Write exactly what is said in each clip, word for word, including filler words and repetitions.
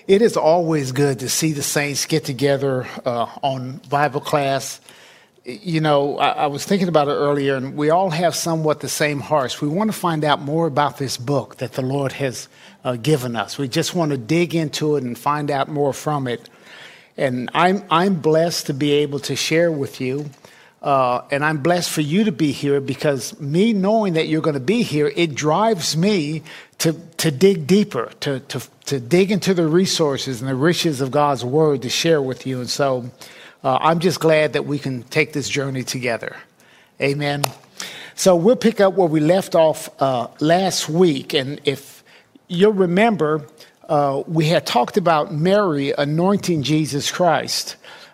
It is always good to see the saints get together uh, on Bible class. You know, I, I was thinking about it earlier, and we all have somewhat the same hearts. We want to find out more about this book that the Lord has uh, given us. We just want to dig into it and find out more from it. And I'm I'm blessed to be able to share with you. Uh, and I'm blessed for you to be here, because me knowing that you're going to be here, it drives me to to dig deeper, to to to dig into the resources and the riches of God's word to share with you. And so uh, I'm just glad that we can take this journey together. Amen. So we'll pick up where we left off uh, last week. And if you'll remember, uh, we had talked about Mary anointing Jesus Christ.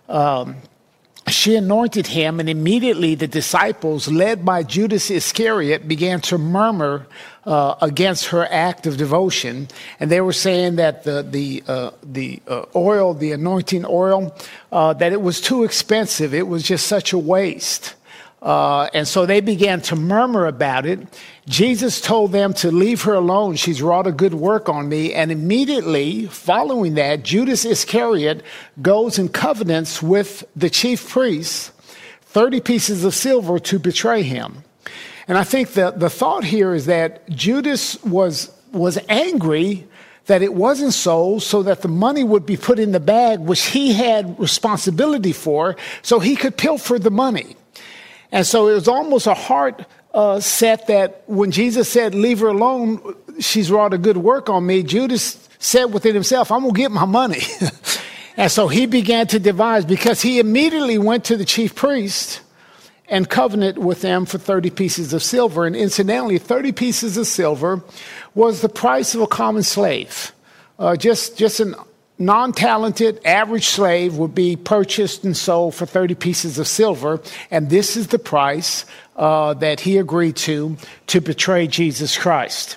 Um She anointed him, and immediately the disciples, led by Judas Iscariot, began to murmur uh, against her act of devotion. And they were saying that the the uh, the uh, oil, the anointing oil, uh, that it was too expensive. It was just such a waste. Uh, and so they began to murmur about it. Jesus told them to leave her alone. She's wrought a good work on me. And immediately following that, Judas Iscariot goes and covenants with the chief priests thirty pieces of silver to betray him. And I think that the thought here is that Judas was, was angry that it wasn't so, so that the money would be put in the bag, which he had responsibility for, so he could pilfer the money. And so it was almost a heart uh, set that when Jesus said, leave her alone, she's wrought a good work on me, Judas said within himself, I'm going to get my money. And so he began to devise, because he immediately went to the chief priest and covenanted with them for thirty pieces of silver. And incidentally, thirty pieces of silver was the price of a common slave. Uh, just, just an non-talented average slave would be purchased and sold for thirty pieces of silver. And this is the price uh, that he agreed to to betray Jesus Christ.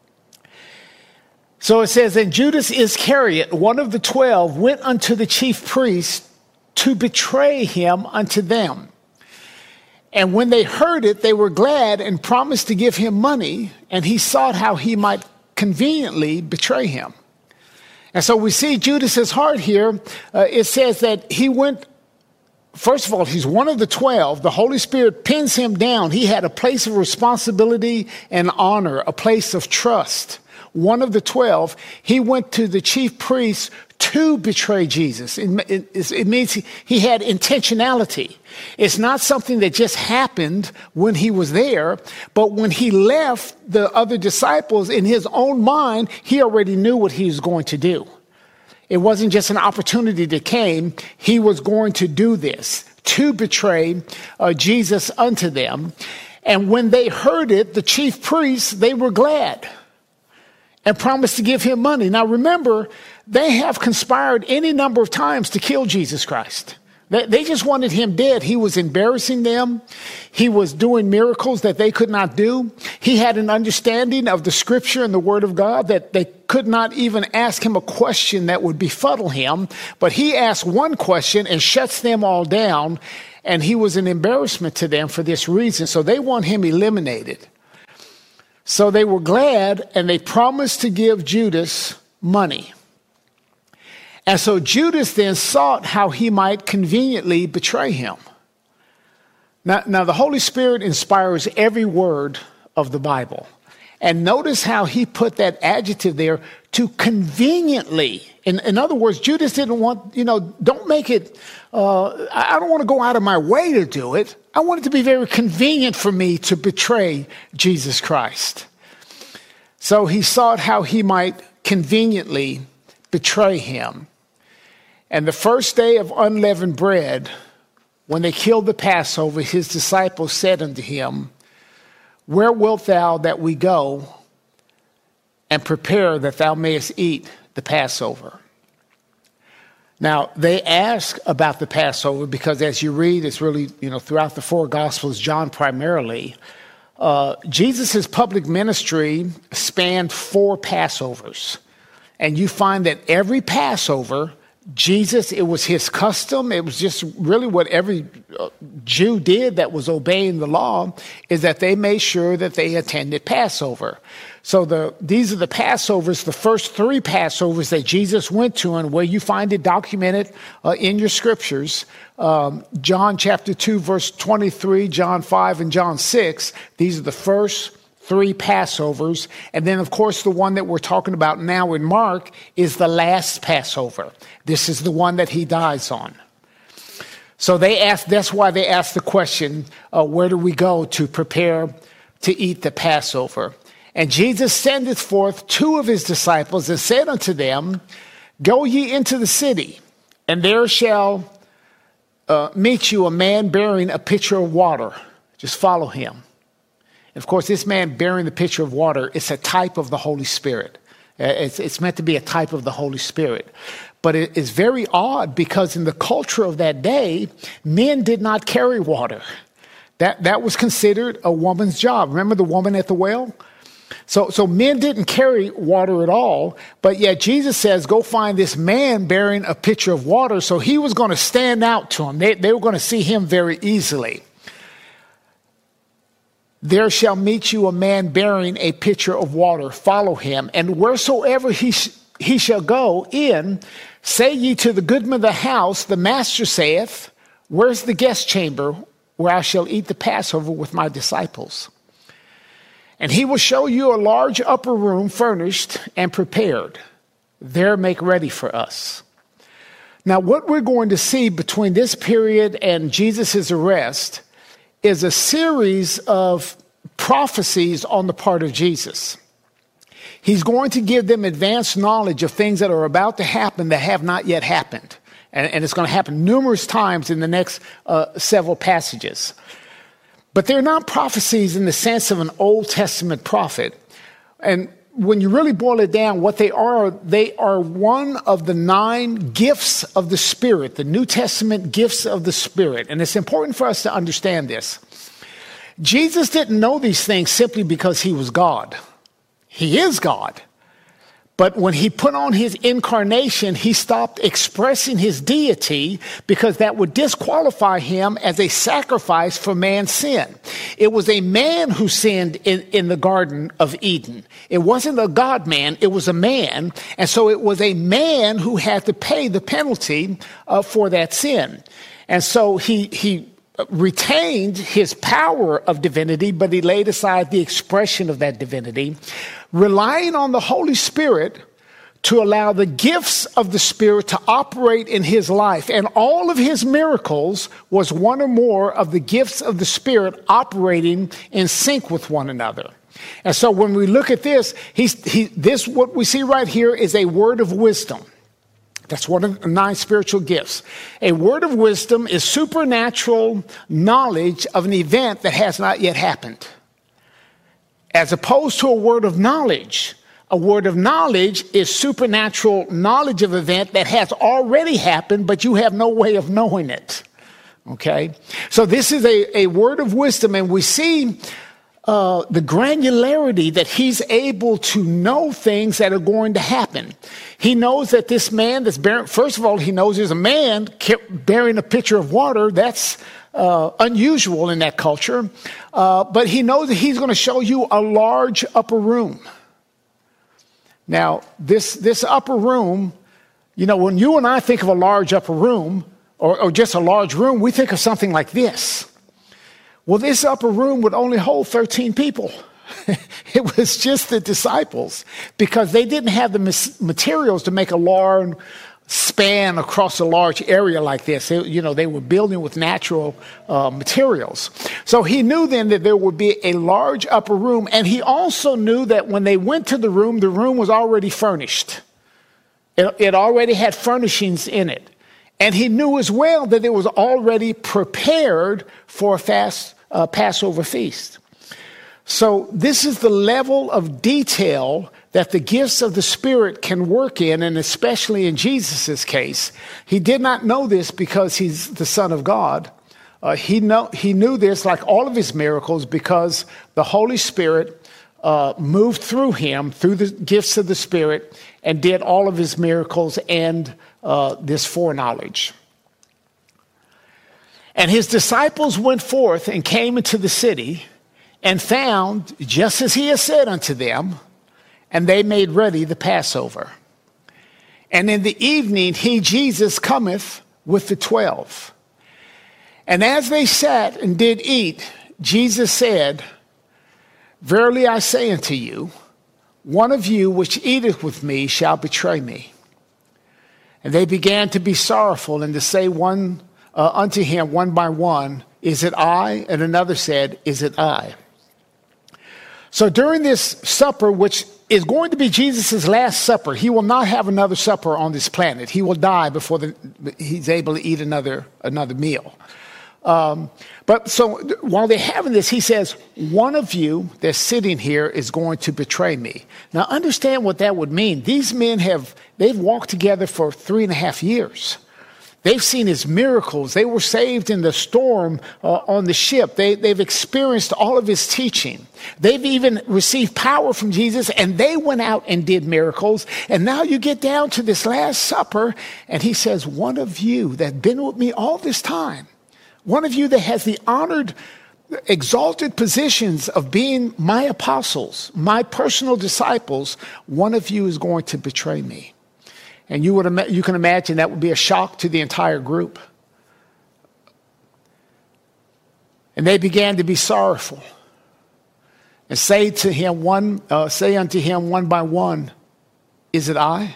So it says, and Judas Iscariot, one of the twelve, went unto the chief priests to betray him unto them. And when they heard it, they were glad and promised to give him money. And he sought how he might conveniently betray him. And so we see Judas's heart here. Uh, it says that he went, first of all, he's one of the twelve. The Holy Spirit pins him down. He had a place of responsibility and honor, a place of trust. One of the twelve, he went to the chief priests to betray Jesus. It, it, it means he, he had intentionality. It's not something that just happened when he was there, but when he left the other disciples, in his own mind, he already knew what he was going to do. It wasn't just an opportunity that came. He was going to do this, to betray uh, Jesus unto them. And when they heard it, the chief priests, they were glad and promised to give him money. Now remember, they have conspired any number of times to kill Jesus Christ. They, they just wanted him dead. He was embarrassing them. He was doing miracles that they could not do. He had an understanding of the scripture and the word of God that they could not even ask him a question that would befuddle him. But he asked one question and shuts them all down. And he was an embarrassment to them for this reason. So they want him eliminated. So they were glad, and they promised to give Judas money. And so Judas then sought how he might conveniently betray him. Now, now the Holy Spirit inspires every word of the Bible. And notice how he put that adjective there, to conveniently. In, in other words, Judas didn't want, you know, don't make it, uh, I don't want to go out of my way to do it. I want it to be very convenient for me to betray Jesus Christ. So he sought how he might conveniently betray him. And the first day of unleavened bread, when they killed the Passover, his disciples said unto him, where wilt thou that we go and prepare that thou mayest eat the Passover? Now, they ask about the Passover because as you read, it's really, you know, throughout the four Gospels, John primarily, uh, Jesus' public ministry spanned four Passovers. And you find that every Passover, Jesus, it was his custom. It was just really what every Jew did that was obeying the law, is that they made sure that they attended Passover. So the these are the Passovers, the first three Passovers that Jesus went to, and where you find it documented uh, in your scriptures. Um, John chapter two, verse twenty-three, John five, and John six. These are the first three Passovers. And then, of course, the one that we're talking about now in Mark is the last Passover. This is the one that he dies on. So they asked, that's why they asked the question, uh, where do we go to prepare to eat the Passover? And Jesus sendeth forth two of his disciples and said unto them, go ye into the city, and there shall uh, meet you a man bearing a pitcher of water. Just follow him. And of course, this man bearing the pitcher of water, it's a type of the Holy Spirit. It's, it's meant to be a type of the Holy Spirit. But it is very odd because in the culture of that day, men did not carry water. That, that was considered a woman's job. Remember the woman at the well? So, so men didn't carry water at all, but yet Jesus says, go find this man bearing a pitcher of water. So he was going to stand out to them. They, they were going to see him very easily. There shall meet you a man bearing a pitcher of water. Follow him. And wheresoever he, sh- he shall go in, say ye to the goodman of the house, the master saith, where's the guest chamber where I shall eat the Passover with my disciples? And he will show you a large upper room furnished and prepared. There make ready for us. Now, what we're going to see between this period and Jesus' arrest is a series of prophecies on the part of Jesus. He's going to give them advanced knowledge of things that are about to happen that have not yet happened. And, and it's going to happen numerous times in the next uh, several passages. But they're not prophecies in the sense of an Old Testament prophet. And when you really boil it down, what they are, they are one of the nine gifts of the Spirit, the New Testament gifts of the Spirit. And it's important for us to understand this. Jesus didn't know these things simply because he was God. He is God. But when he put on his incarnation, he stopped expressing his deity because that would disqualify him as a sacrifice for man's sin. It was a man who sinned in, in the Garden of Eden. It wasn't a God man, it was a man. And so it was a man who had to pay the penalty uh, for that sin. And so he, he retained his power of divinity, but he laid aside the expression of that divinity, relying on the Holy Spirit to allow the gifts of the Spirit to operate in his life. And all of his miracles was one or more of the gifts of the Spirit operating in sync with one another. And so when we look at this, he's, he, this, what we see right here is a word of wisdom. That's one of the nine spiritual gifts. A word of wisdom is supernatural knowledge of an event that has not yet happened. As opposed to a word of knowledge. A word of knowledge is supernatural knowledge of an event that has already happened, but you have no way of knowing it. Okay? So this is a, a word of wisdom, and we see uh, the granularity that he's able to know things that are going to happen. He knows that this man that's bearing, first of all, he knows there's a man bearing a pitcher of water. That's uh, unusual in that culture. Uh, but he knows that he's going to show you a large upper room. Now, this, this upper room, you know, when you and I think of a large upper room, or, or just a large room, we think of something like this. Well, this upper room would only hold thirteen people. It was just the disciples because they didn't have the materials to make a large span across a large area like this. It, you know, they were building with natural uh, materials. So he knew then that there would be a large upper room. And he also knew that when they went to the room, the room was already furnished. It, it already had furnishings in it. And he knew as well that it was already prepared for a fast uh, Passover feast. So this is the level of detail that the gifts of the Spirit can work in, and especially in Jesus' case. He did not know this because he's the Son of God. Uh, he, know, he knew this, like all of his miracles, because the Holy Spirit uh, moved through him, through the gifts of the Spirit, and did all of his miracles and uh, this foreknowledge. And his disciples went forth and came into the city, and found, just as he had said unto them, and they made ready the Passover. And in the evening, he, Jesus, cometh with the twelve. And as they sat and did eat, Jesus said, Verily I say unto you, one of you which eateth with me shall betray me. And they began to be sorrowful and to say one uh, unto him one by one, Is it I? And another said, Is it I? So during this supper, which is going to be Jesus' last supper, he will not have another supper on this planet. He will die before the, he's able to eat another, another meal. Um, but so while they're having this, he says, one of you that's sitting here is going to betray me. Now understand what that would mean. These men have, they've walked together for three and a half years. They've seen his miracles. They were saved in the storm uh, on the ship. They, they've experienced all of his teaching. They've even received power from Jesus, and they went out and did miracles. And now you get down to this Last Supper, and he says, one of you that's been with me all this time, one of you that has the honored, exalted positions of being my apostles, my personal disciples, one of you is going to betray me. And you would you can imagine that would be a shock to the entire group. And they began to be sorrowful and say to him one, uh, say unto him one by one, Is it I?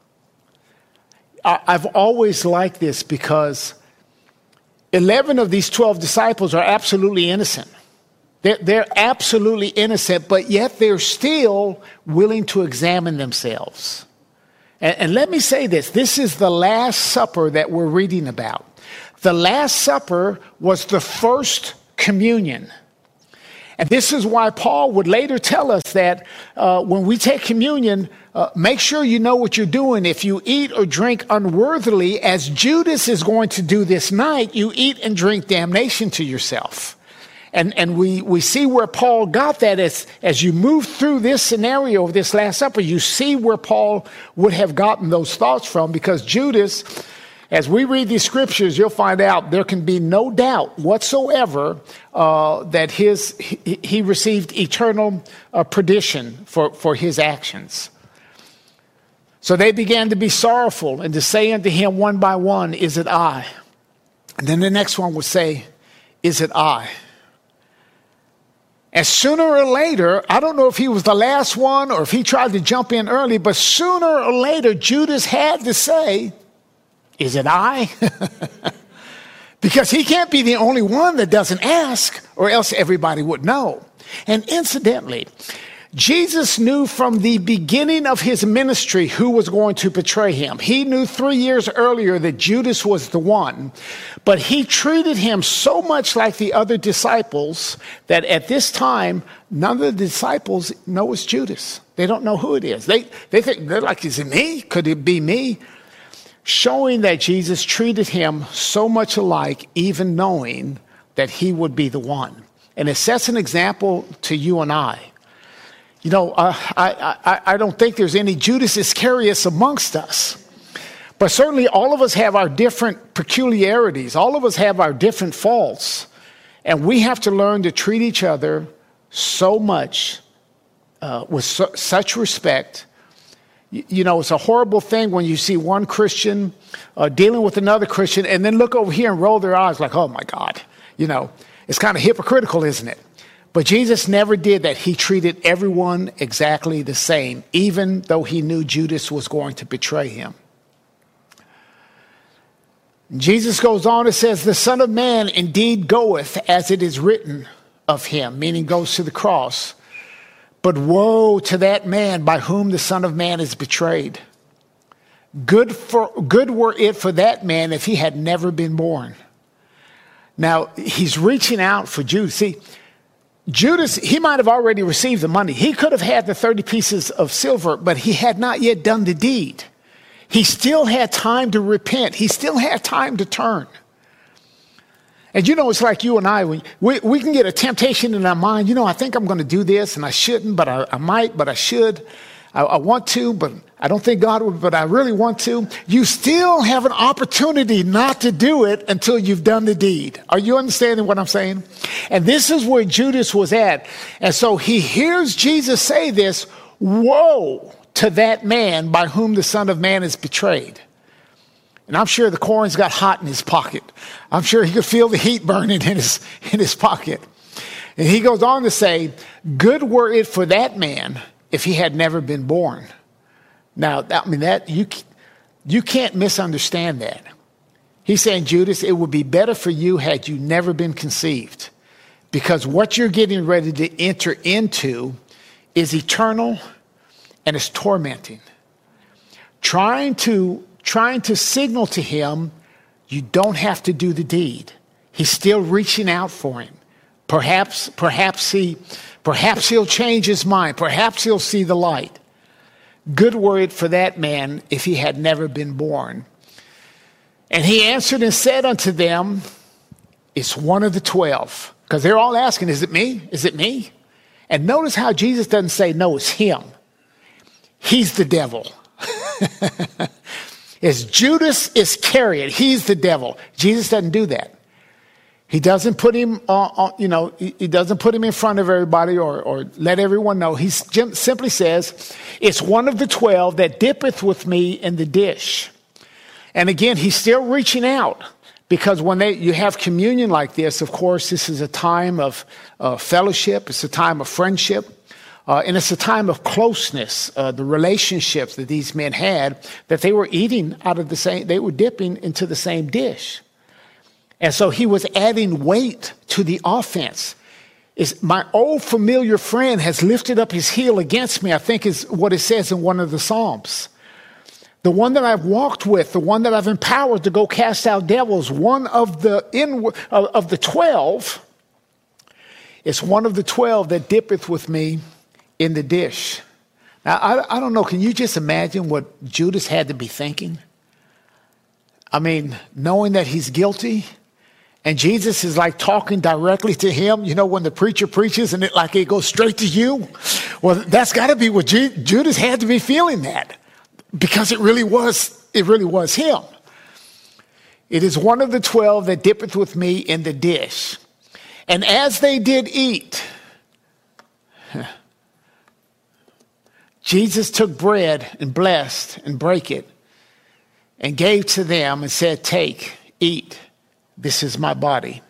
I I've always liked this because eleven of these twelve disciples are absolutely innocent. They're, they're absolutely innocent, but yet they're still willing to examine themselves. And, and let me say this. This is the Last Supper that we're reading about. The Last Supper was the first communion. And this is why Paul would later tell us that uh, when we take communion, uh, make sure you know what you're doing. If you eat or drink unworthily, as Judas is going to do this night, you eat and drink damnation to yourself. And and we, we see where Paul got that as, as you move through this scenario of this Last Supper, you see where Paul would have gotten those thoughts from, because Judas, as we read these scriptures, you'll find out there can be no doubt whatsoever uh, that his he, he received eternal uh, perdition for, for his actions. So they began to be sorrowful and to say unto him one by one, Is it I? And then the next one would say, Is it I? And sooner or later, I don't know if he was the last one or if he tried to jump in early, but sooner or later, Judas had to say, Is it I? Because he can't be the only one that doesn't ask, or else everybody would know. And incidentally, Jesus knew from the beginning of his ministry who was going to betray him. He knew three years earlier that Judas was the one, but he treated him so much like the other disciples that at this time, none of the disciples know it's Judas. They don't know who it is. They, they think, they're like, is it me? Could it be me? Showing that Jesus treated him so much alike, even knowing that he would be the one. And it sets an example to you and I. You know, uh, I, I, I don't think there's any Judas Iscariot amongst us. But certainly all of us have our different peculiarities. All of us have our different faults. And we have to learn to treat each other so much, uh, with su- such respect. You, you know, it's a horrible thing when you see one Christian uh, dealing with another Christian and then look over here and roll their eyes like, oh my God. You know, it's kind of hypocritical, isn't it? But Jesus never did that. He treated everyone exactly the same, even though he knew Judas was going to betray him. Jesus goes on and says, the Son of Man indeed goeth as it is written of him, meaning goes to the cross. But woe to that man by whom the Son of Man is betrayed. Good for good were it for that man if he had never been born. Now, he's reaching out for Judas. See, Judas, he might have already received the money. He could have had the thirty pieces of silver, but he had not yet done the deed. He still had time to repent. He still had time to turn. And you know, it's like you and I, we, we, we can get a temptation in our mind. You know, I think I'm going to do this and I shouldn't, but I, I might, but I should. I, I want to, but I don't think God would, but I really want to. You still have an opportunity not to do it until you've done the deed. Are you understanding what I'm saying? And this is where Judas was at. And so he hears Jesus say this, Woe to that man by whom the Son of Man is betrayed. And I'm sure the coins got hot in his pocket. I'm sure he could feel the heat burning in his, in his pocket. And he goes on to say, good were it for that man if he had never been born. Now, I mean, that you, you can't misunderstand that. He's saying, Judas, it would be better for you had you never been conceived. Because what you're getting ready to enter into is eternal and it's tormenting. Trying to, trying to signal to him, you don't have to do the deed. He's still reaching out for him. Perhaps, perhaps he, perhaps he'll change his mind. Perhaps he'll see the light. Good were it for that man if he had never been born. And he answered and said unto them, it's one of the twelve. Because they're all asking, is it me? Is it me? And notice how Jesus doesn't say, no, it's him. He's the devil. It's Judas Iscariot. He's the devil. Jesus doesn't do that. He doesn't put him, uh, uh, you know, he, he doesn't put him in front of everybody or, or let everyone know. He simply says, it's one of the twelve that dippeth with me in the dish. And again, he's still reaching out because when they, you have communion like this, of course, this is a time of uh, fellowship. It's a time of friendship. Uh, and it's a time of closeness, uh, the relationships that these men had, that they were eating out of the same, they were dipping into the same dish. And so he was adding weight to the offense. Is my old familiar friend has lifted up his heel against me, I think is what it says in one of the Psalms. The one that I've walked with, the one that I've empowered to go cast out devils, one of the in, of, of the twelve, is one of the twelve that dippeth with me in the dish. Now, I, I don't know, can you just imagine what Judas had to be thinking? I mean, knowing that he's guilty, and Jesus is like talking directly to him. You know, when the preacher preaches and it like it goes straight to you. Well, that's got to be what Ju- Judas had to be feeling that. Because it really was, it really was him. It is one of the twelve that dippeth with me in the dish. And as they did eat, Jesus took bread and blessed and brake it and gave to them and said, take, eat, this is my body.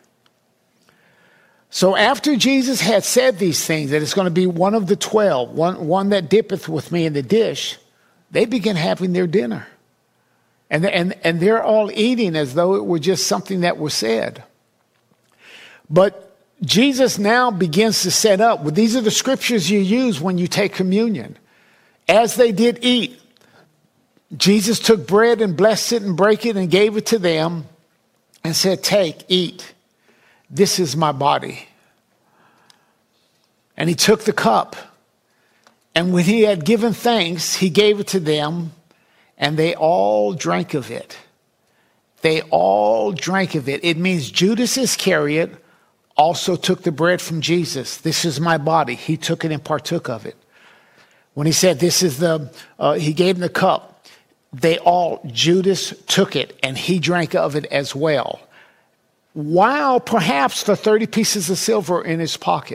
So after Jesus had said these things, that it's going to be one of the twelve, one, one that dippeth with me in the dish, they began having their dinner. And, and, and they're all eating as though it were just something that was said. But Jesus now begins to set up, well, these are the scriptures you use when you take communion. As they did eat, Jesus took bread and blessed it and brake it and gave it to them and said, take, eat. This is my body. And he took the cup. And when he had given thanks, he gave it to them, and they all drank of it. They all drank of it. It means Judas Iscariot also took the bread from Jesus. This is my body. He took it and partook of it. When he said, this is the, uh, he gave them the cup, they all, Judas took it, and he drank of it as well. While perhaps the thirty pieces of silver in his pocket.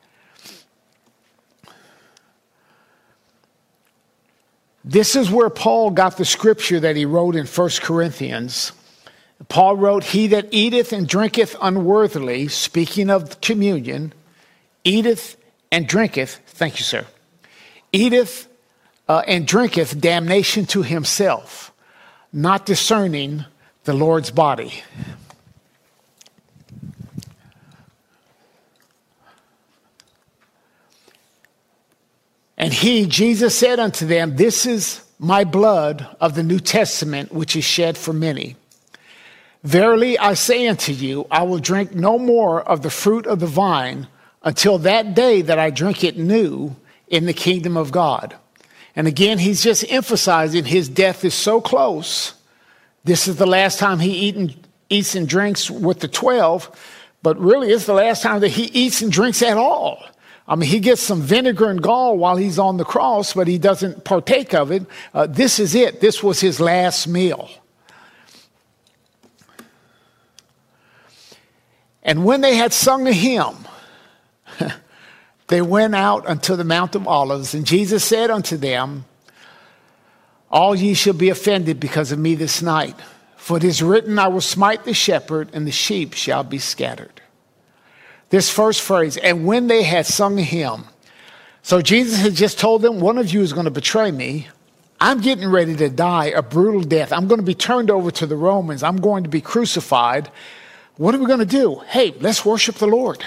This is where Paul got the scripture that he wrote in First Corinthians. Paul wrote, he that eateth and drinketh unworthily, speaking of communion, eateth and drinketh, thank you, sir, eateth uh, and drinketh damnation to himself, not discerning the Lord's body. And he, Jesus, said unto them, this is my blood of the New Testament, which is shed for many. Verily I say unto you, I will drink no more of the fruit of the vine until that day that I drink it new in the kingdom of God. And again, he's just emphasizing his death is so close. This is the last time he eat and, eats and drinks with the twelve, but really it's the last time that he eats and drinks at all. I mean, he gets some vinegar and gall while he's on the cross, but he doesn't partake of it. Uh, this is it. This was his last meal. And when they had sung a hymn, they went out unto the Mount of Olives, and Jesus said unto them, all ye shall be offended because of me this night. For it is written, I will smite the shepherd, and the sheep shall be scattered. This first phrase, and when they had sung a hymn. So Jesus had just told them, one of you is going to betray me. I'm getting ready to die a brutal death. I'm going to be turned over to the Romans. I'm going to be crucified. What are we going to do? Hey, let's worship the Lord.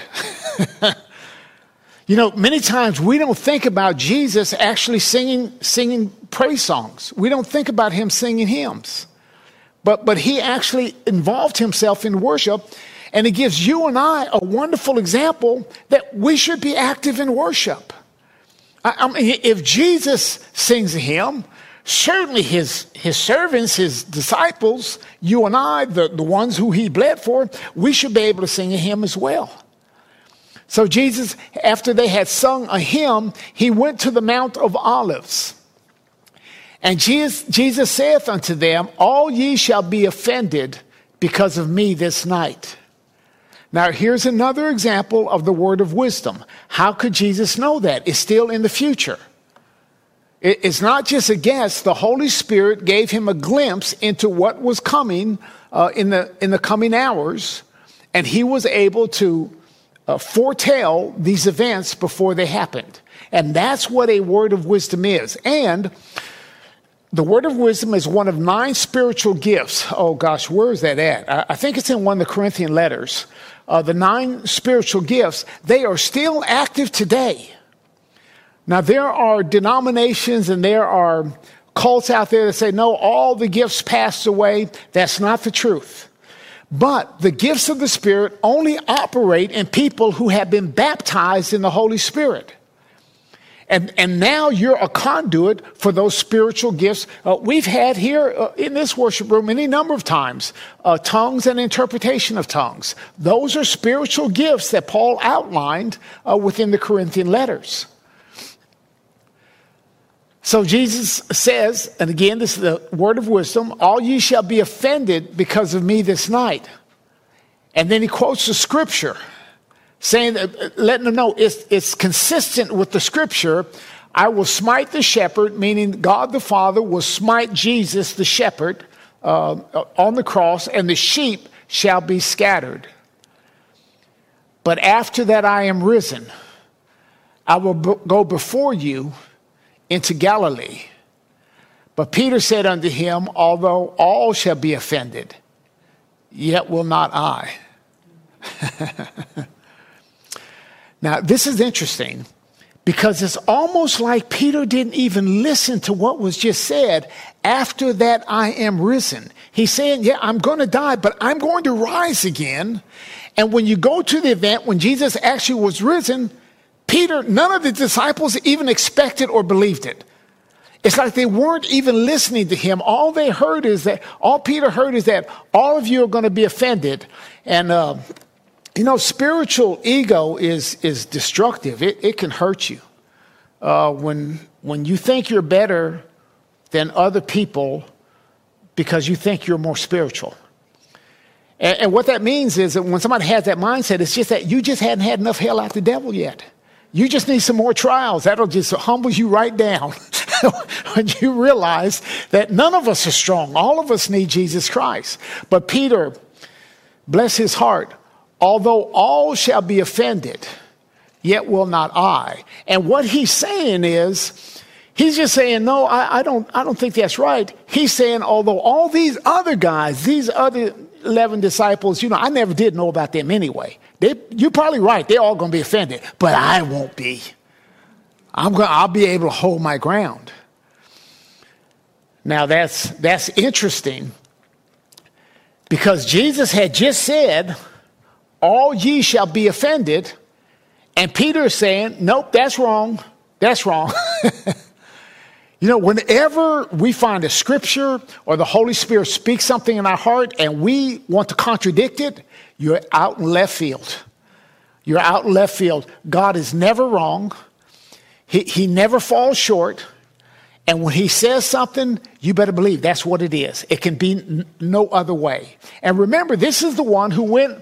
You know, many times we don't think about Jesus actually singing singing praise songs. We don't think about him singing hymns. But, but he actually involved himself in worship. And it gives you and I a wonderful example that we should be active in worship. I, I mean, if Jesus sings a hymn, certainly his, his servants, his disciples, you and I, the, the ones who he bled for, we should be able to sing a hymn as well. So Jesus, after they had sung a hymn, he went to the Mount of Olives. And Jesus, Jesus saith unto them, all ye shall be offended because of me this night. Now, here's another example of the word of wisdom. How could Jesus know that? It's still in the future. It's not just a guess. The Holy Spirit gave him a glimpse into what was coming uh, in the in the coming hours, and he was able to uh, foretell these events before they happened. And that's what a word of wisdom is. And the word of wisdom is one of nine spiritual gifts. Oh gosh, where is that at? I, I think it's in one of the Corinthian letters. Uh, the nine spiritual gifts, they are still active today. Now, there are denominations and there are cults out there that say, no, all the gifts passed away. That's not the truth. But the gifts of the Spirit only operate in people who have been baptized in the Holy Spirit. And, and now you're a conduit for those spiritual gifts. Uh, we've had here uh, in this worship room any number of times, uh, tongues and interpretation of tongues. Those are spiritual gifts that Paul outlined uh, within the Corinthian letters. So Jesus says, and again, this is the word of wisdom, all ye shall be offended because of me this night. And then he quotes the scripture, saying, that, letting them know it's, it's consistent with the scripture. I will smite the shepherd, meaning God the Father will smite Jesus, the shepherd, uh, on the cross, and the sheep shall be scattered. But after that I am risen, I will b- go before you into Galilee. But Peter said unto him, although all shall be offended, yet will not I. Now, this is interesting because it's almost like Peter didn't even listen to what was just said. After that, I am risen. He's saying, yeah, I'm going to die, but I'm going to rise again. And when you go to the event, when Jesus actually was risen, Peter, none of the disciples even expected or believed it. It's like they weren't even listening to him. All they heard is that, all Peter heard is that all of you are going to be offended. And, uh, you know, spiritual ego is is destructive. It, it can hurt you. Uh, when, when you think you're better than other people because you think you're more spiritual. And, and what that means is that when somebody has that mindset, it's just that you just hadn't had enough hell out the devil yet. You just need some more trials. That'll just humble you right down when you realize that none of us are strong. All of us need Jesus Christ. But Peter, bless his heart, although all shall be offended, yet will not I. And what he's saying is, he's just saying, no, I, I don't I don't think that's right. He's saying, although all these other guys, these other eleven disciples, you know, I never did know about them anyway. They, you're probably right. They're all going to be offended, but I won't be. I'm going. I'll be able to hold my ground. Now that's that's interesting because Jesus had just said, "All ye shall be offended," and Peter is saying, "Nope, that's wrong. That's wrong." You know, whenever we find a scripture or the Holy Spirit speaks something in our heart and we want to contradict it, you're out in left field. You're out in left field. God is never wrong. He, he never falls short. And when he says something, you better believe that's what it is. It can be n- no other way. And remember, this is the one who went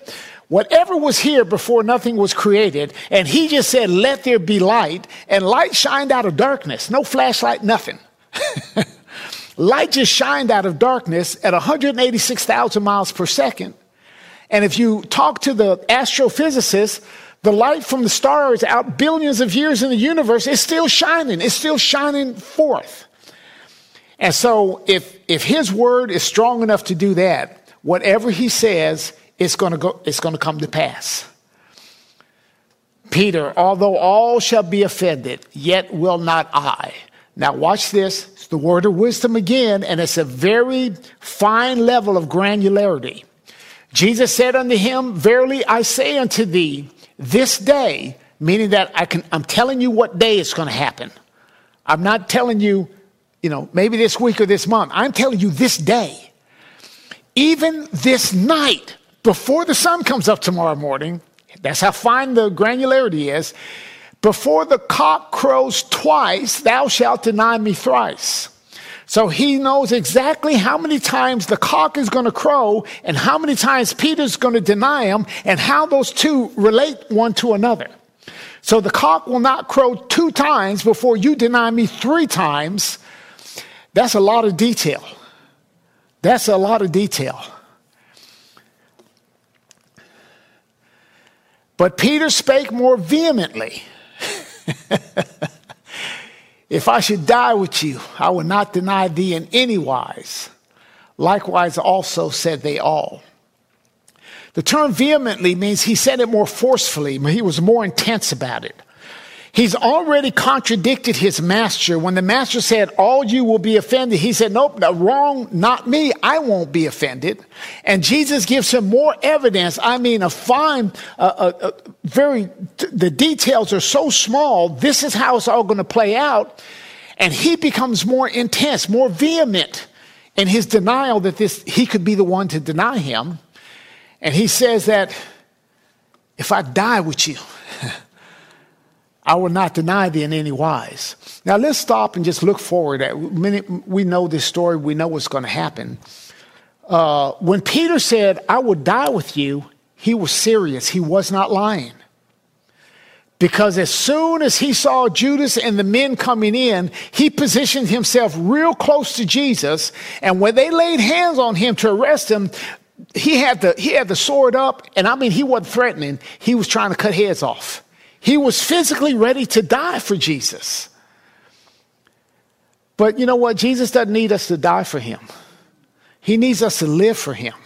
Whatever was here before nothing was created, and he just said, let there be light, and light shined out of darkness. No flashlight, nothing. Light just shined out of darkness at one hundred eighty-six thousand miles per second. And if you talk to the astrophysicists, the light from the stars out billions of years in the universe is still shining. It's still shining forth. And so if, if his word is strong enough to do that, whatever he says, it's going to go, it's going to come to pass. Peter, although all shall be offended, yet will not I. Now watch this. It's the word of wisdom again, and it's a very fine level of granularity. Jesus said unto him, verily I say unto thee, this day, meaning that I can, I'm telling you what day it's going to happen. I'm not telling you, you know, maybe this week or this month. I'm telling you this day. Even this night, before the sun comes up tomorrow morning, that's how fine the granularity is. Before the cock crows twice, thou shalt deny me thrice. So he knows exactly how many times the cock is going to crow and how many times Peter's going to deny him and how those two relate one to another. So the cock will not crow two times before you deny me three times. That's a lot of detail. That's a lot of detail. But Peter spake more vehemently. If I should die with you, I will not deny thee in any wise. Likewise also said they all. The term vehemently means he said it more forcefully. He was more intense about it. He's already contradicted his master. When the master said, all you will be offended, he said, nope, no, wrong, not me. I won't be offended. And Jesus gives him more evidence. I mean, a fine, uh, uh, uh, very, the details are so small. This is how it's all going to play out. And he becomes more intense, more vehement in his denial that this, he could be the one to deny him. And he says that if I die with you, I will not deny thee in any wise. Now let's stop and just look forward. At, we know this story. We know what's going to happen. Uh, when Peter said, I will die with you, he was serious. He was not lying. Because as soon as he saw Judas and the men coming in, he positioned himself real close to Jesus. And when they laid hands on him to arrest him, he had the, he had the sword up. And I mean, he wasn't threatening. He was trying to cut heads off. He was physically ready to die for Jesus. But you know what? Jesus doesn't need us to die for him. He needs us to live for him.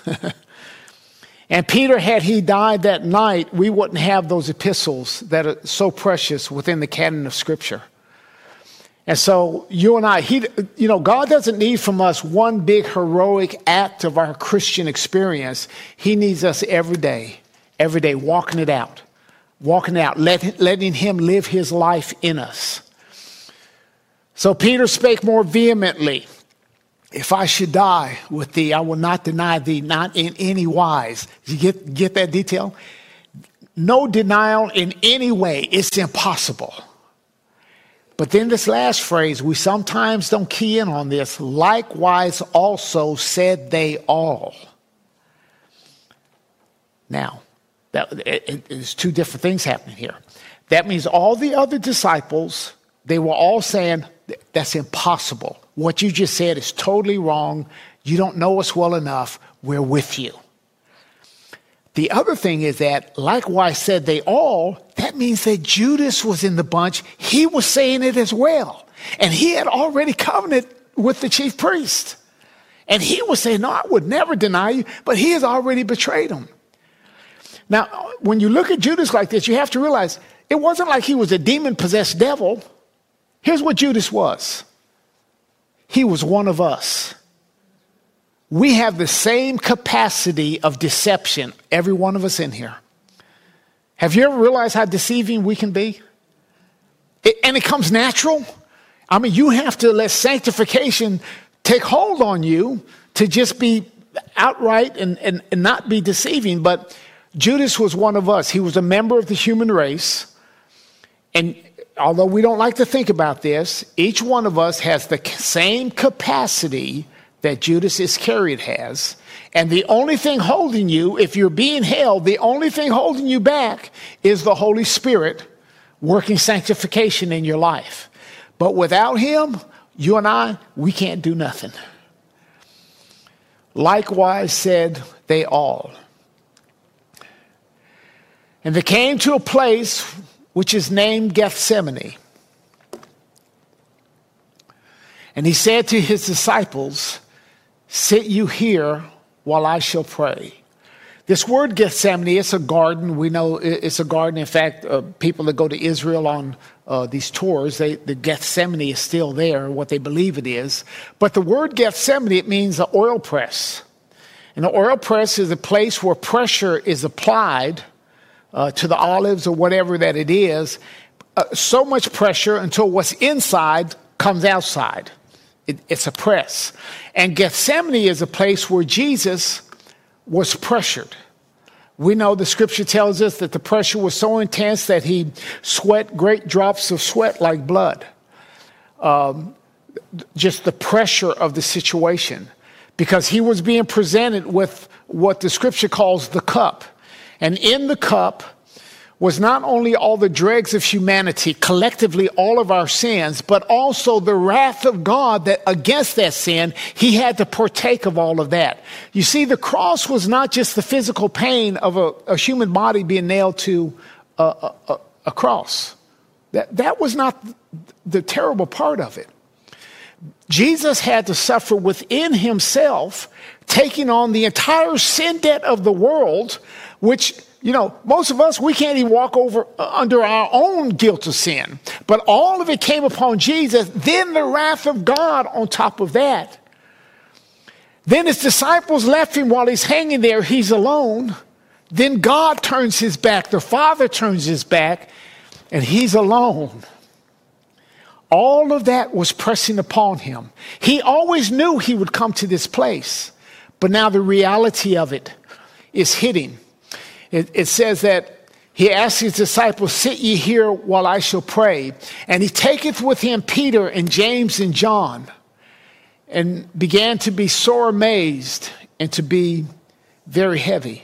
And Peter, had he died that night, we wouldn't have those epistles that are so precious within the canon of Scripture. And so you and I, he, you know, God doesn't need from us one big heroic act of our Christian experience. He needs us every day, every day, walking it out. Walking out, let, letting him live his life in us. So Peter spake more vehemently. If I should die with thee, I will not deny thee, not in any wise. Did you get, get that detail? No denial in any way. It's impossible. But then this last phrase, we sometimes don't key in on this. Likewise also said they all. Now, That, it, it, there's two different things happening here. That means all the other disciples, they were all saying, that's impossible. What you just said is totally wrong. You don't know us well enough. We're with you. The other thing is that, likewise said they all, that means that Judas was in the bunch. He was saying it as well. And he had already covenanted with the chief priest. And he was saying, no, I would never deny you. But he has already betrayed him. Now, when you look at Judas like this, you have to realize it wasn't like he was a demon-possessed devil. Here's what Judas was. He was one of us. We have the same capacity of deception, every one of us in here. Have you ever realized how deceiving we can be? It, and it comes natural. I mean, you have to let sanctification take hold on you to just be outright and, and, and not be deceiving. But Judas was one of us. He was a member of the human race. And although we don't like to think about this, each one of us has the same capacity that Judas Iscariot has. And the only thing holding you, if you're being held, the only thing holding you back is the Holy Spirit working sanctification in your life. But without him, you and I, we can't do nothing. Likewise said they all. And they came to a place which is named Gethsemane. And he said to his disciples, sit you here while I shall pray. This word Gethsemane, it's a garden. We know it's a garden. In fact, uh, people that go to Israel on uh, these tours, they, the Gethsemane is still there, what they believe it is. But the word Gethsemane, it means an oil press. And the oil press is a place where pressure is applied uh, to the olives or whatever that it is. Uh, so much pressure until what's inside comes outside. It, it's a press. And Gethsemane is a place where Jesus was pressured. We know the scripture tells us that the pressure was so intense that he sweat great drops of sweat like blood. Um, just the pressure of the situation. Because he was being presented with what the scripture calls the cup. And in the cup was not only all the dregs of humanity, collectively all of our sins, but also the wrath of God that against that sin, he had to partake of all of that. You see, the cross was not just the physical pain of a, a human body being nailed to a, a, a cross. That, that was not the terrible part of it. Jesus had to suffer within himself, taking on the entire sin debt of the world, which, you know, most of us, we can't even walk over uh, under our own guilt of sin. But all of it came upon Jesus, then the wrath of God on top of that. Then his disciples left him while he's hanging there. He's alone. Then God turns his back. The Father turns his back, and he's alone. All of that was pressing upon him. He always knew he would come to this place, but now the reality of it is hitting. It, it says that he asked his disciples, sit ye here while I shall pray. And he taketh with him Peter and James and John, and began to be sore amazed and to be very heavy.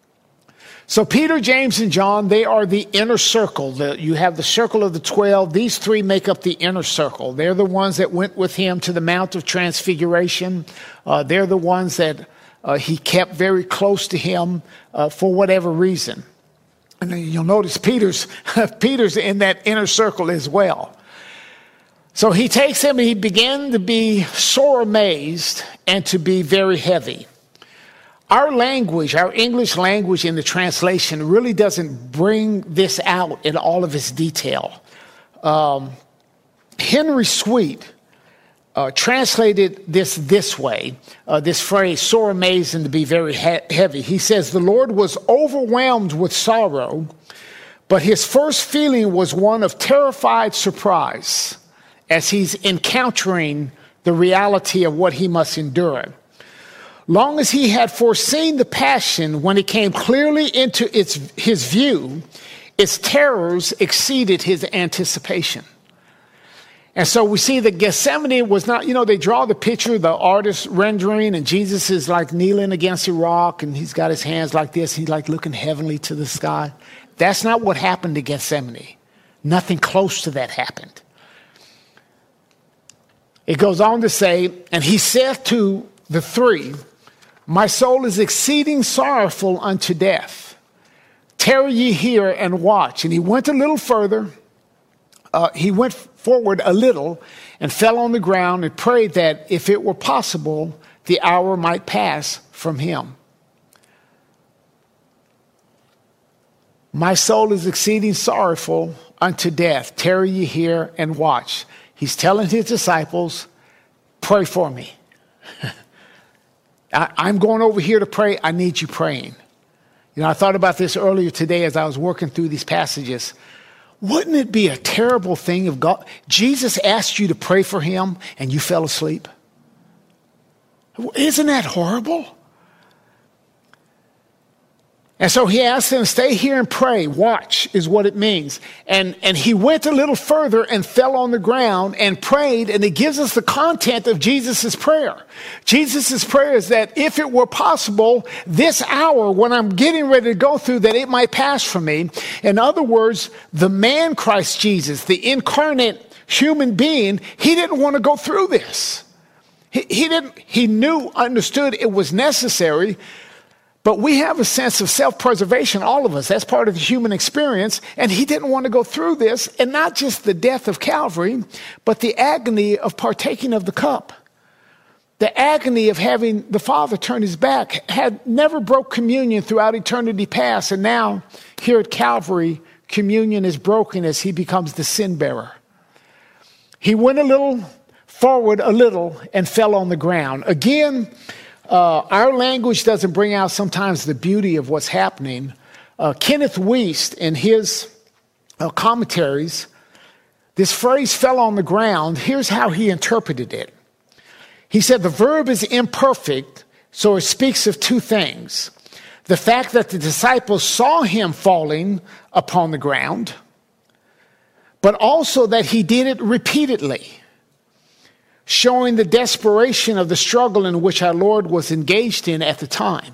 So Peter, James, and John, they are the inner circle. The, you have the circle of the twelve. These three make up the inner circle. They're the ones that went with him to the Mount of Transfiguration. Uh, they're the ones that uh, he kept very close to him uh, for whatever reason. And then you'll notice Peter's, Peter's in that inner circle as well. So he takes him and he began to be sore amazed and to be very heavy. Our language, our English language in the translation really doesn't bring this out in all of its detail. Um, Henry Sweet uh, translated this this way, uh, this phrase, sore amazed and to be very he- heavy. He says, the Lord was overwhelmed with sorrow, but his first feeling was one of terrified surprise as he's encountering the reality of what he must endure. Long as he had foreseen the passion, when it came clearly into its, his view, its terrors exceeded his anticipation. And so we see that Gethsemane was not, you know, they draw the picture, the artist rendering, and Jesus is like kneeling against a rock, and he's got his hands like this. He's like looking heavenly to the sky. That's not what happened to Gethsemane. Nothing close to that happened. It goes on to say, and he said to the three, my soul is exceeding sorrowful unto death. Tarry ye here and watch. And he went a little further. Uh, he went forward a little and fell on the ground and prayed that if it were possible, the hour might pass from him. My soul is exceeding sorrowful unto death. Tarry ye here and watch. He's telling his disciples, pray for me. I, I'm going over here to pray. I need you praying. You know, I thought about this earlier today as I was working through these passages. Wouldn't it be a terrible thing if God, Jesus asked you to pray for him and you fell asleep? Isn't that horrible? And so he asked them, stay here and pray. Watch is what it means. And, and he went a little further and fell on the ground and prayed. And it gives us the content of Jesus' prayer. Jesus' prayer is that if it were possible, this hour when I'm getting ready to go through, that it might pass from me. In other words, the man Christ Jesus, the incarnate human being, he didn't want to go through this. He, he didn't, he knew, understood it was necessary. But we have a sense of self-preservation, all of us. That's part of the human experience. And he didn't want to go through this. And not just the death of Calvary, but the agony of partaking of the cup. The agony of having the Father turn his back. Had never broke communion throughout eternity past. And now, here at Calvary, communion is broken as he becomes the sin bearer. He went a little forward, a little, and fell on the ground. Again, Uh, our language doesn't bring out sometimes the beauty of what's happening. Uh, Kenneth Wuest, in his uh, commentaries, this phrase fell on the ground. Here's how he interpreted it. He said the verb is imperfect, so it speaks of two things. The fact that the disciples saw him falling upon the ground, but also that he did it repeatedly, showing the desperation of the struggle in which our Lord was engaged in at the time.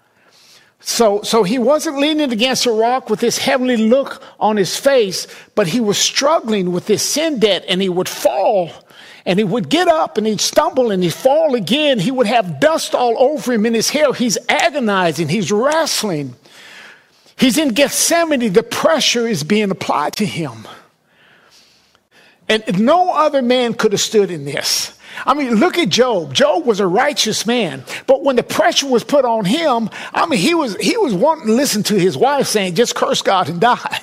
So, so he wasn't leaning against a rock with this heavenly look on his face, but he was struggling with this sin debt, and he would fall, and he would get up, and he'd stumble, and he'd fall again. He would have dust all over him in his hair. He's agonizing. He's wrestling. He's in Gethsemane. The pressure is being applied to him. And no other man could have stood in this. I mean, look at Job. Job was a righteous man, but when the pressure was put on him, I mean, he was he was wanting to listen to his wife saying, just curse God and die.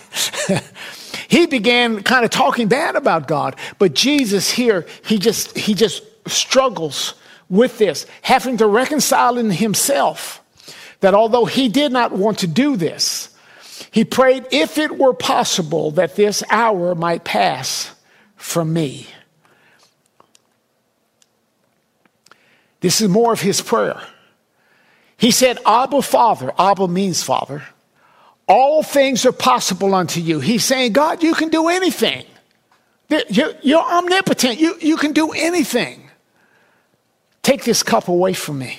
He began kind of talking bad about God. But Jesus here, he just he just struggles with this, having to reconcile in himself that although he did not want to do this, he prayed, if it were possible, that this hour might pass from me. This is more of his prayer. He said, Abba, Father. Abba means Father. All things are possible unto you. He's saying, God, you can do anything. You're, you're omnipotent. You, you can do anything. Take this cup away from me.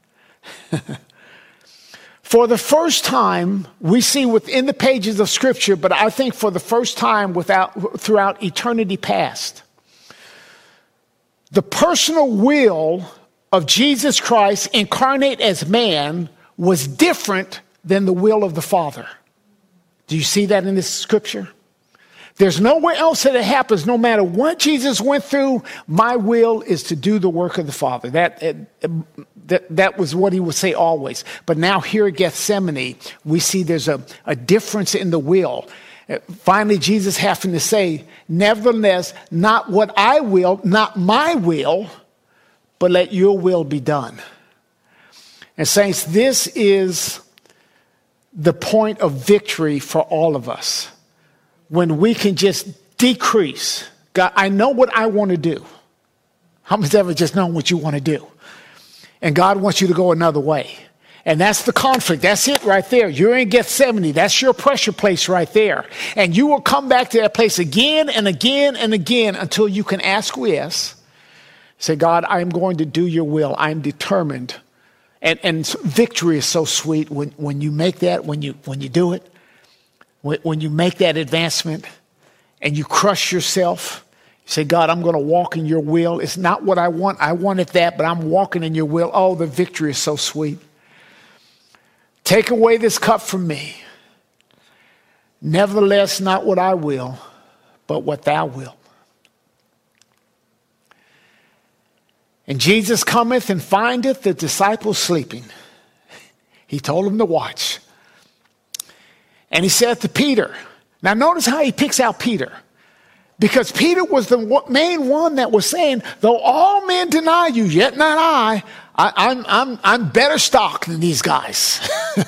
For the first time, we see within the pages of Scripture, but I think for the first time without, throughout eternity past, the personal will of Jesus Christ incarnate as man was different than the will of the Father. Do you see that in this Scripture? There's nowhere else that it happens. No matter what Jesus went through, my will is to do the work of the Father. That, that, that was what he would say always. But now here at Gethsemane, we see there's a, a difference in the will. Finally, Jesus having to say, nevertheless, not what I will, not my will, but let your will be done. And saints, this is the point of victory for all of us. When we can just decrease. God, I know what I want to do. How many's ever just known what you want to do? And God wants you to go another way. And that's the conflict. That's it right there. You're in Gethsemane. That's your pressure place right there. And you will come back to that place again and again and again until you can ask yes. Say, God, I am going to do your will. I am determined. And, and victory is so sweet when, when you make that, when you, when you do it. When you make that advancement and you crush yourself, you say, God, I'm going to walk in your will. It's not what I want. I wanted that, but I'm walking in your will. Oh, the victory is so sweet. Take away this cup from me. Nevertheless, not what I will, but what thou wilt. And Jesus cometh and findeth the disciples sleeping. He told them to watch. And he said to Peter, now notice how he picks out Peter. Because Peter was the main one that was saying, though all men deny you, yet not I, I I'm, I'm, I'm better stock than these guys.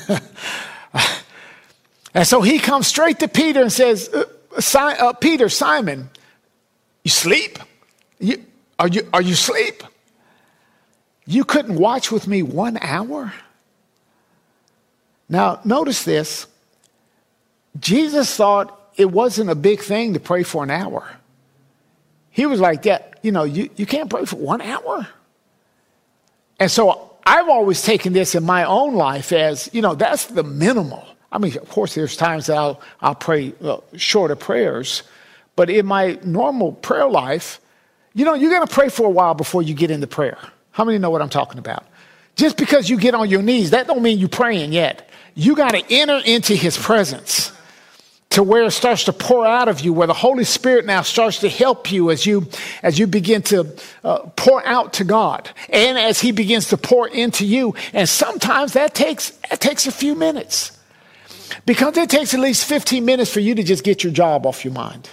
And so he comes straight to Peter and says, uh, si- uh, Peter, Simon, you sleep? You, are you, are you asleep? You couldn't watch with me one hour? Now, notice this. Jesus thought it wasn't a big thing to pray for an hour. He was like that, you know, you, you can't pray for one hour. And so I've always taken this in my own life as, you know, that's the minimal. I mean, of course, there's times that I'll, I'll pray uh, shorter prayers. But in my normal prayer life, you know, you're going to pray for a while before you get into prayer. How many know what I'm talking about? Just because you get on your knees, that don't mean you're praying yet. You got to enter into his presence to where it starts to pour out of you, where the Holy Spirit now starts to help you as you as you begin to uh, pour out to God, and as he begins to pour into you. And sometimes that takes that takes a few minutes, because it takes at least fifteen minutes for you to just get your job off your mind.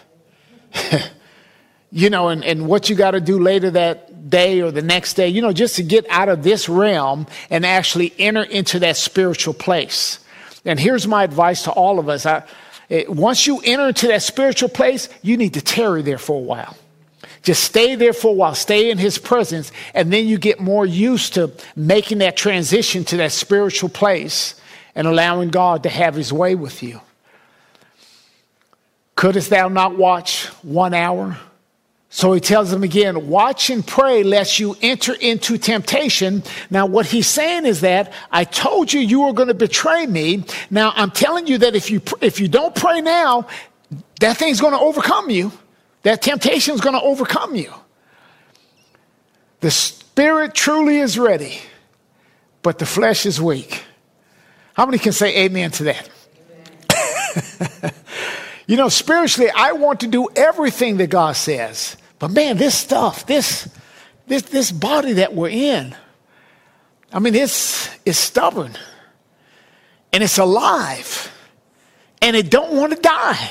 You know, and, and what you got to do later that day or the next day, you know, just to get out of this realm and actually enter into that spiritual place. And here's my advice to all of us. I, it, once you enter into that spiritual place, you need to tarry there for a while. Just stay there for a while. Stay in his presence. And then you get more used to making that transition to that spiritual place and allowing God to have his way with you. Couldst thou not watch one hour? So he tells them again, watch and pray lest you enter into temptation. Now, what he's saying is that I told you you were going to betray me. Now, I'm telling you that if you if you don't pray now, that thing's going to overcome you. That temptation is going to overcome you. The spirit truly is ready, but the flesh is weak. How many can say amen to that? You know, spiritually, I want to do everything that God says. But man, this stuff, this this this body that we're in, I mean, it's it's stubborn. And it's alive. And it don't want to die.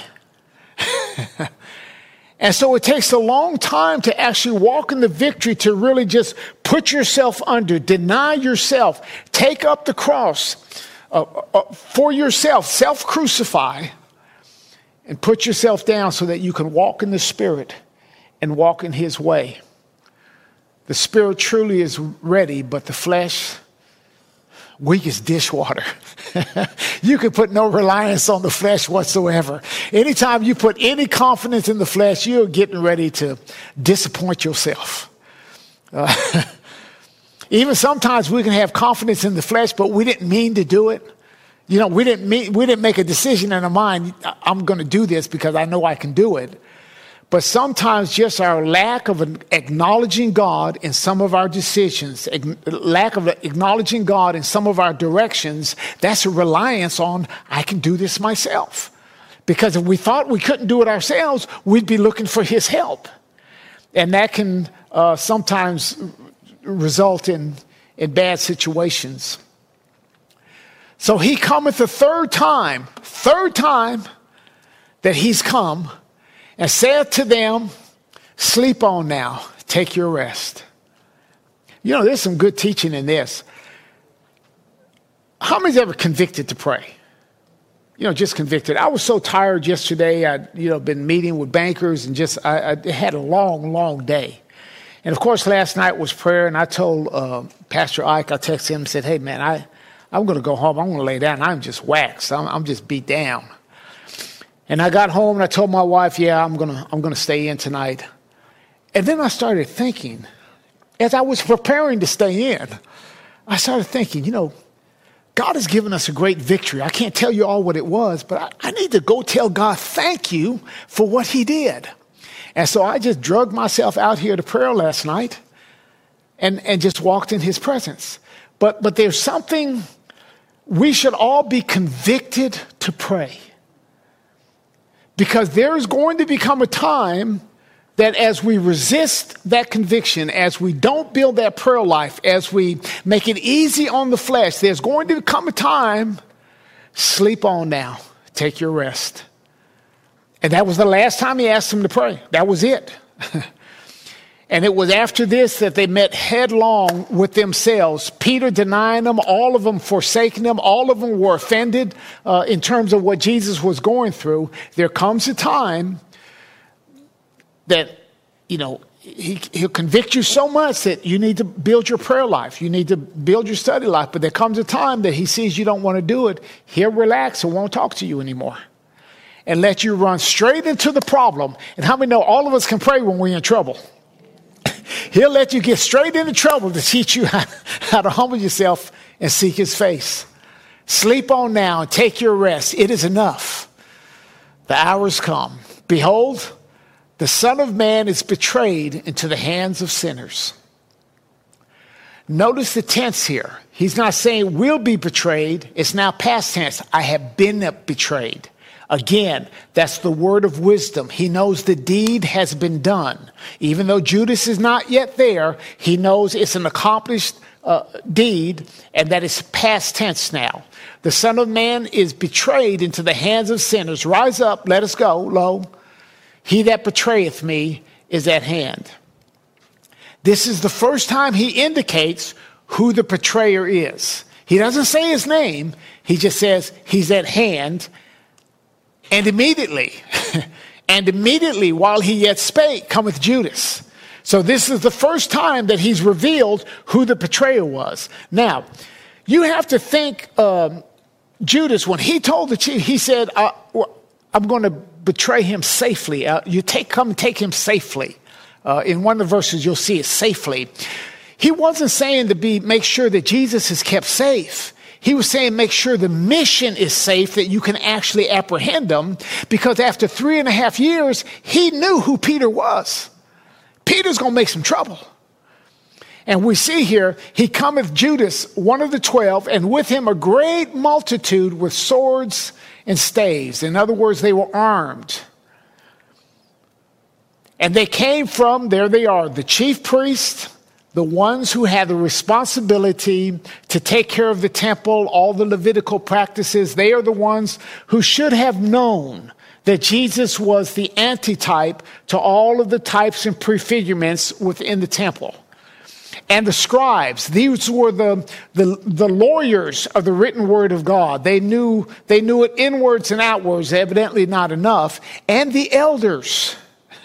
And so it takes a long time to actually walk in the victory, to really just put yourself under, deny yourself, take up the cross uh, uh, for yourself, self-crucify, and put yourself down so that you can walk in the Spirit and walk in his way. The Spirit truly is ready, but the flesh, weak as dishwater. You can put no reliance on the flesh whatsoever. Anytime you put any confidence in the flesh, you're getting ready to disappoint yourself. Uh, even sometimes we can have confidence in the flesh, but we didn't mean to do it. You know, we didn't mean, we didn't make a decision in our mind, I'm going to do this because I know I can do it. But sometimes just our lack of acknowledging God in some of our decisions, lack of acknowledging God in some of our directions, that's a reliance on, I can do this myself. Because if we thought we couldn't do it ourselves, we'd be looking for his help. And that can uh, sometimes result in, in bad situations. So he cometh the third time, third time that he's come, and saith to them, sleep on now, take your rest. You know, there's some good teaching in this. How many's ever convicted to pray? You know, just convicted. I was so tired yesterday. I'd, you know, been meeting with bankers and just, I, I had a long, long day. And of course, last night was prayer, and I told uh, Pastor Ike, I texted him and said, hey, man, I, I'm going to go home. I'm going to lay down. I'm just waxed. I'm, I'm just beat down. And I got home and I told my wife, yeah, I'm going to I'm going to stay in tonight. And then I started thinking, as I was preparing to stay in, I started thinking, you know, God has given us a great victory. I can't tell you all what it was, but I, I need to go tell God thank you for what he did. And so I just drugged myself out here to prayer last night and, and just walked in his presence. But but there's something, we should all be convicted to pray. Because there is going to become a time that as we resist that conviction, as we don't build that prayer life, as we make it easy on the flesh, there's going to come a time, sleep on now, take your rest. And that was the last time he asked them to pray. That was it. And it was after this that they met headlong with themselves. Peter denying them, all of them forsaking them, all of them were offended uh, in terms of what Jesus was going through. There comes a time that, you know, he, he'll convict you so much that you need to build your prayer life. You need to build your study life. But there comes a time that he sees you don't want to do it. He'll relax and won't talk to you anymore and let you run straight into the problem. And how many know all of us can pray when we're in trouble? He'll let you get straight into trouble to teach you how, how to humble yourself and seek his face. Sleep on now and take your rest. It is enough. The hour's come. Behold, the Son of Man is betrayed into the hands of sinners. Notice the tense here. He's not saying will be betrayed. It's now past tense. I have been betrayed. Again, that's the word of wisdom. He knows the deed has been done. Even though Judas is not yet there, he knows it's an accomplished uh, deed and that it's past tense now. The Son of Man is betrayed into the hands of sinners. Rise up, let us go. Lo, he that betrayeth me is at hand. This is the first time he indicates who the betrayer is. He doesn't say his name. He just says he's at hand. And immediately, and immediately while he yet spake, cometh Judas. So this is the first time that he's revealed who the betrayer was. Now, you have to think, um, Judas, when he told the chief, he said, uh, I'm going to betray him safely. Uh, you take, come and take him safely. Uh, in one of the verses, you'll see it safely. He wasn't saying to be make sure that Jesus is kept safe. He was saying make sure the mission is safe, that you can actually apprehend him, because after three and a half years, he knew who Peter was. Peter's going to make some trouble. And we see here, he cometh Judas, one of the twelve, and with him a great multitude with swords and staves. In other words, they were armed. And they came from, there they are, the chief priests, the ones who had the responsibility to take care of the temple, all the Levitical practices. They are the ones who should have known that Jesus was the antitype to all of the types and prefigurements within the temple. And the scribes, these were the, the, the lawyers of the written word of God. They knew, they knew it inwards and outwards, evidently not enough. And the elders.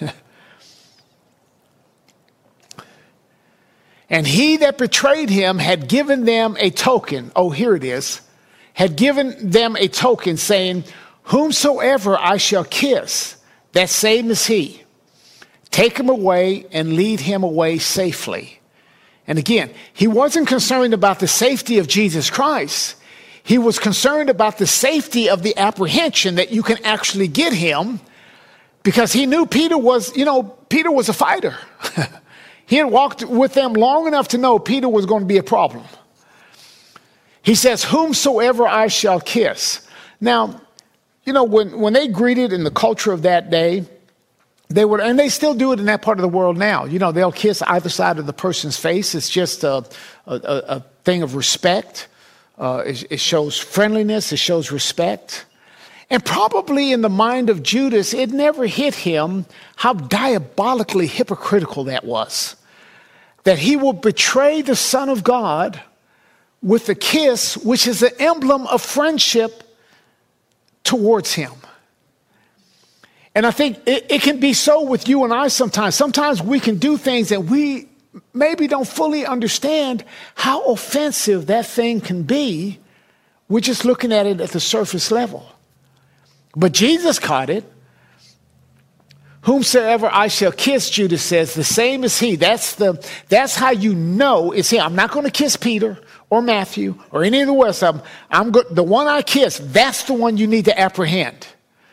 And he that betrayed him had given them a token. Oh, here it is. Had given them a token saying, whomsoever I shall kiss, that same is he. Take him away and lead him away safely. And again, he wasn't concerned about the safety of Jesus Christ. He was concerned about the safety of the apprehension that you can actually get him, because he knew Peter was, you know, Peter was a fighter. He had walked with them long enough to know Peter was going to be a problem. He says, whomsoever I shall kiss. Now, you know, when, when they greeted in the culture of that day, they would, and they still do it in that part of the world now. You know, they'll kiss either side of the person's face. It's just a, a, a thing of respect. Uh, it, it shows friendliness. It shows respect. And probably in the mind of Judas, it never hit him how diabolically hypocritical that was. That he will betray the Son of God with a kiss, which is an emblem of friendship towards him. And I think it, it can be so with you and I sometimes. Sometimes we can do things that we maybe don't fully understand how offensive that thing can be. We're just looking at it at the surface level. But Jesus caught it. Whomsoever I shall kiss, Judas says, the same is he. That's the that's how you know it's him. I'm not going to kiss Peter or Matthew or any of the rest of them. I'm go- the one I kiss, that's the one you need to apprehend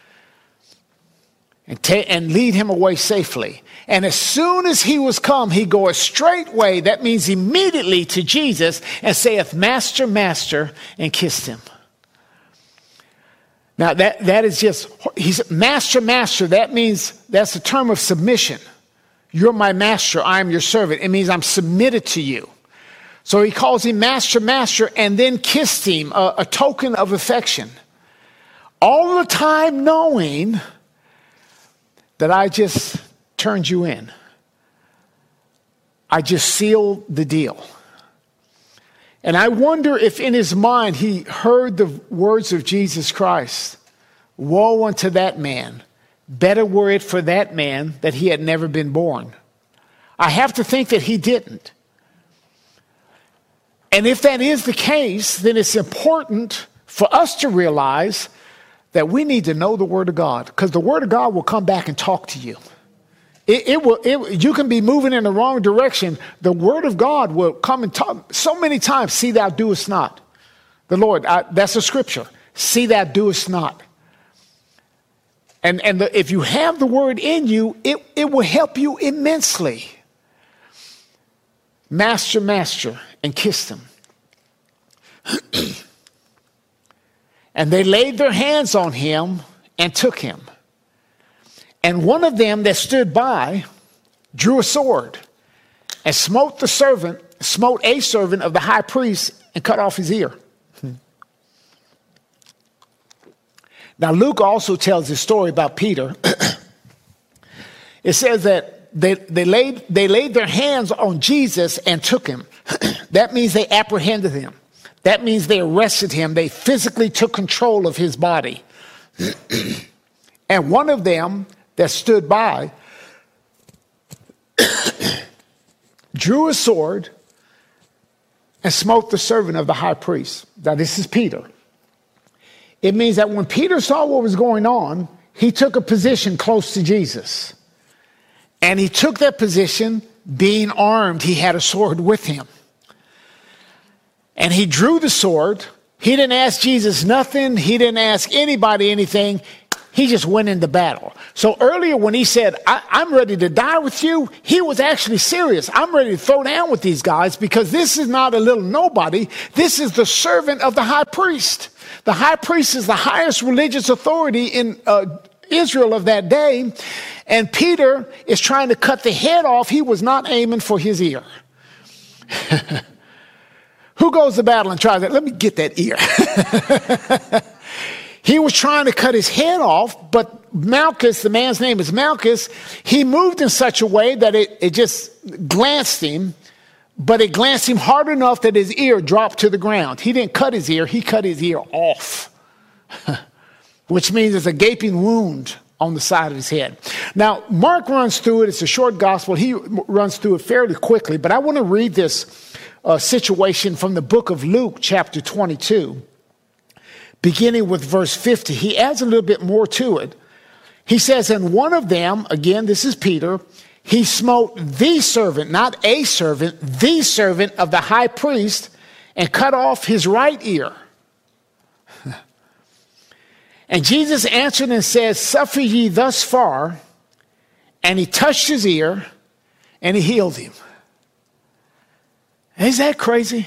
and, ta- and lead him away safely. And as soon as he was come, he goeth straightway, that means immediately, to Jesus, and saith, Master, Master, and kissed him. Now, that, that is just, he's master, master. That means that's a term of submission. You're my master. I am your servant. It means I'm submitted to you. So he calls him master, master, and then kissed him, a, a token of affection. All the time knowing that I just turned you in. I just sealed the deal. And I wonder if in his mind he heard the words of Jesus Christ. Woe unto that man. Better were it for that man that he had never been born. I have to think that he didn't. And if that is the case, then it's important for us to realize that we need to know the Word of God, because the Word of God will come back and talk to you. It, it will. It, you can be moving in the wrong direction. The Word of God will come and talk. So many times, see thou doest not. The Lord, I, that's a scripture. See thou doest not. And, and the, if you have the Word in you, it, it will help you immensely. Master, master, and kissed him. And they laid their hands on him and took him. And one of them that stood by drew a sword and smote the servant, smote a servant of the high priest and cut off his ear. Hmm. Now, Luke also tells this story about Peter. It says that they, they, laid, they laid their hands on Jesus and took him. That means they apprehended him. That means they arrested him. They physically took control of his body. And one of them that stood by drew a sword and smote the servant of the high priest. Now, this is Peter. It means that when Peter saw what was going on, he took a position close to Jesus. And he took that position being armed. He had a sword with him. And he drew the sword. He didn't ask Jesus nothing. He didn't ask anybody anything. He just went into battle. So earlier when he said, I, I'm ready to die with you, he was actually serious. I'm ready to throw down with these guys, because this is not a little nobody. This is the servant of the high priest. The high priest is the highest religious authority in uh, Israel of that day. And Peter is trying to cut the head off. He was not aiming for his ear. Who goes to battle and tries that? Let me get that ear. He was trying to cut his head off, but Malchus, the man's name is Malchus, he moved in such a way that it, it just glanced him, but it glanced him hard enough that his ear dropped to the ground. He didn't cut his ear, he cut his ear off, which means it's a gaping wound on the side of his head. Now, Mark runs through it. It's a short gospel. He runs through it fairly quickly, but I want to read this uh, situation from the book of Luke, chapter twenty-two. Beginning with verse fifty, he adds a little bit more to it. He says, and one of them, again, this is Peter, he smote the servant, not a servant, the servant of the high priest, and cut off his right ear. And Jesus answered and said, suffer ye thus far. And he touched his ear, and he healed him. Is that crazy?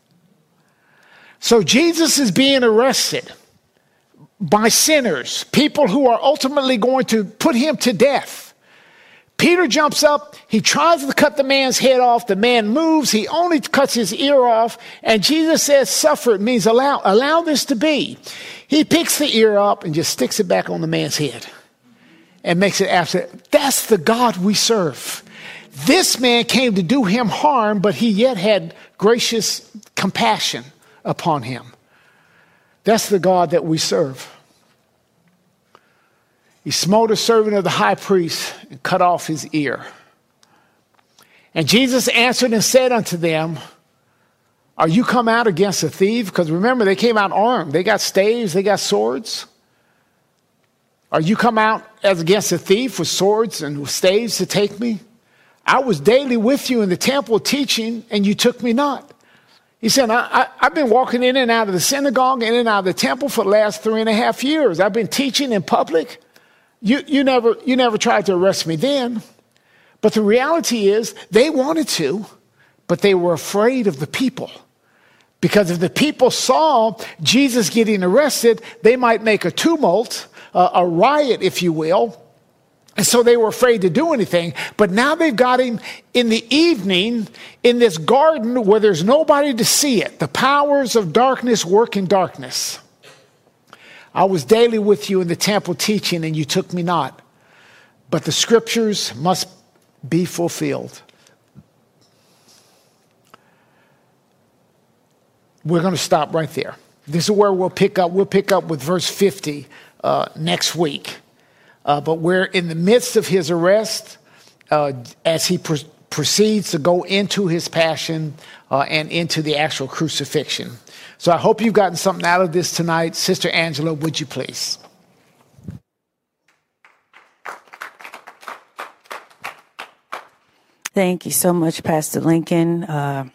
So Jesus is being arrested by sinners, people who are ultimately going to put him to death. Peter jumps up. He tries to cut the man's head off. The man moves. He only cuts his ear off. And Jesus says, suffer. It means allow, allow this to be. He picks the ear up and just sticks it back on the man's head and makes it absolute. That's the God we serve. This man came to do him harm, but he yet had gracious compassion upon him. That's the God that we serve. He smote a servant of the high priest and cut off his ear. And Jesus answered and said unto them, are you come out against a thief? Because remember, they came out armed. They got staves, they got swords. Are you come out as against a thief with swords and with staves to take me? I was daily with you in the temple teaching, and you took me not. He said, I, I, I've been walking in and out of the synagogue, in and out of the temple for the last three and a half years. I've been teaching in public. You, you, never, you never tried to arrest me then. But the reality is they wanted to, but they were afraid of the people. Because if the people saw Jesus getting arrested, they might make a tumult, uh, a riot, if you will. And so they were afraid to do anything. But now they've got him in the evening in this garden where there's nobody to see it. The powers of darkness work in darkness. I was daily with you in the temple teaching, and you took me not. But the scriptures must be fulfilled. We're going to stop right there. This is where we'll pick up. We'll pick up with verse fifty uh, next week. Uh, but we're in the midst of his arrest uh, as he pre- proceeds to go into his passion uh, and into the actual crucifixion. So I hope you've gotten something out of this tonight. Sister Angela, would you please? Thank you so much, Pastor Lincoln. Uh,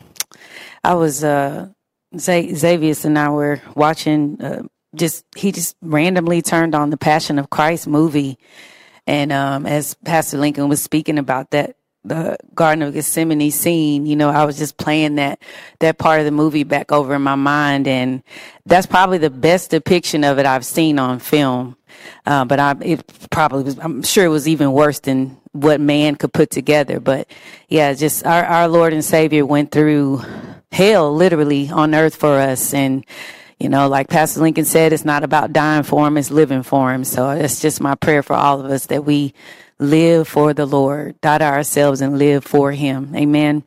I was, uh, Z- Xavier and I were watching, uh, just, he just randomly turned on the Passion of Christ movie. And um, as Pastor Lincoln was speaking about that, the Garden of Gethsemane scene, you know, I was just playing that, that part of the movie back over in my mind. And that's probably the best depiction of it I've seen on film. Uh, but I, it probably was, I'm sure it was even worse than what man could put together. But yeah, just our, our Lord and Savior went through hell literally on earth for us. And, you know, like Pastor Lincoln said, it's not about dying for him, it's living for him. So it's just my prayer for all of us that we live for the Lord, die to ourselves and live for him. Amen.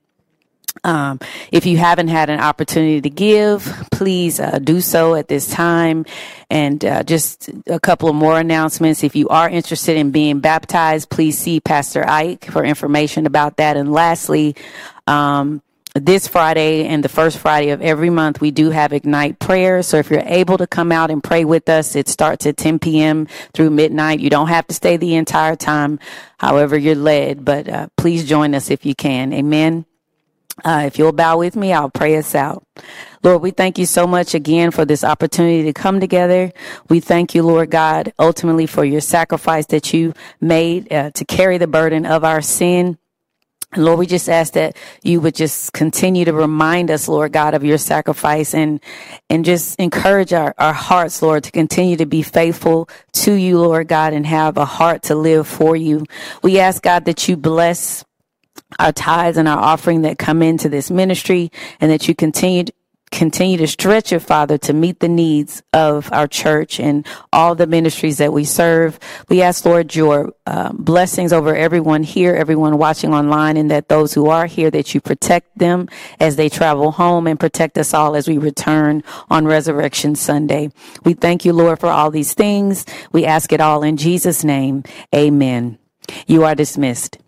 Um, if you haven't had an opportunity to give, please uh, do so at this time. And uh, just a couple of more announcements. If you are interested in being baptized, please see Pastor Ike for information about that. And lastly, um, this Friday and the first Friday of every month, we do have Ignite Prayer. So if you're able to come out and pray with us, it starts at ten p.m. through midnight. You don't have to stay the entire time, however you're led, but uh, please join us if you can. Amen. Uh, if you'll bow with me, I'll pray us out. Lord, we thank you so much again for this opportunity to come together. We thank you, Lord God, ultimately for your sacrifice that you made uh, to carry the burden of our sin. Lord, we just ask that you would just continue to remind us, Lord God, of your sacrifice and and just encourage our, our hearts, Lord, to continue to be faithful to you, Lord God, and have a heart to live for you. We ask, God, that you bless our tithes and our offering that come into this ministry, and that you continue continue to stretch it, Father, to meet the needs of our church and all the ministries that we serve. We ask, Lord, your uh, blessings over everyone here, everyone watching online, and that those who are here, that you protect them as they travel home and protect us all as we return on Resurrection Sunday. We thank you, Lord, for all these things. We ask it all in Jesus' name. Amen. You are dismissed.